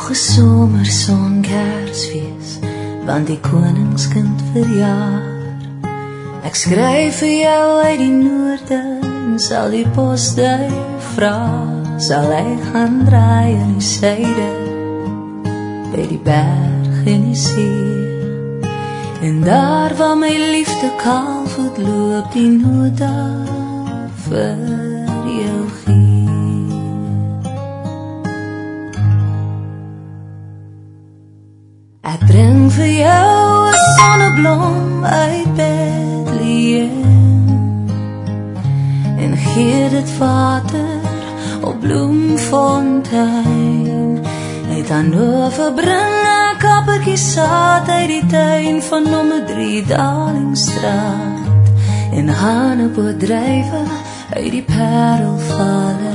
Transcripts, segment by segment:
Nog 'n somerson Kersfees, want die koningskind verjaar. Ek skryf vir jou uit die noorde, en sal die postduif vra, sal hy gaan draai in die suide, by die berg en die see. En daar waar my liefde kaalvoet loop, die nota vir jou gee. Ek bring vir jou 'n sonneblom uit Bethlehem, en gee dit water op Bloemfontein. Uit Hannover bring ek kappertjies saad uit die tuin van nommer 3 Dalingstraat, en hanepootdrywe uit die Parelvallei.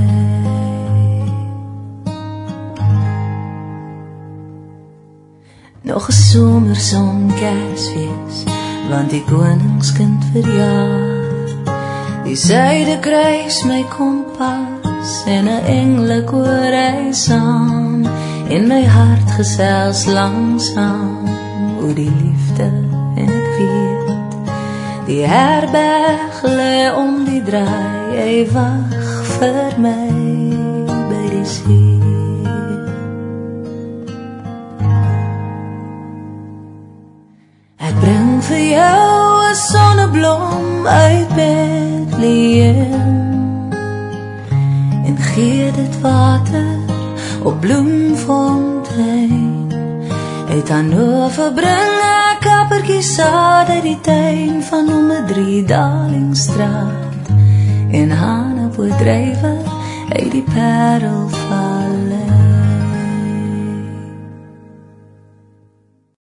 Nog 'n somerson Kersfees, want die koningskind verjaar. Die suide kruis my kompas, en 'n engelekoor ry saam, en my hart gesels langsaam oor die liefde, en ek weet die herberg lê om die draai, hy wag vir my by die see. Ek bring vir jou 'n sonneblom uit Bethlehem, en gee dit water op Bloemfontein. Uit Hannover bring ek kappertjies saad uit die tuin van nommer 3 Dalingstraat, en hanepootdrywe uit die Parelvallei.